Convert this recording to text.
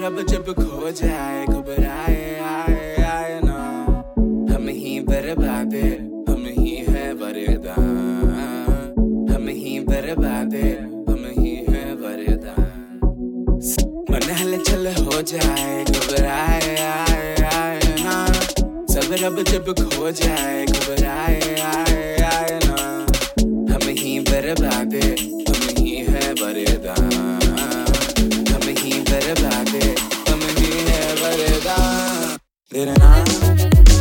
अब जब खो जाए घबराए आए आए ना, हम ही बर्बादे हम ही है वरदान, हम ही बर्बादे हम ही है वरदान। मन हलचल हो जाए घबराए आए आए ना, सब्र अब जब खो जाए घबराए आए आए ना, हम ही बर्बादे हम ही है वरदान, हम ही बर्बादे हम ही है वरदान। तेरे नाम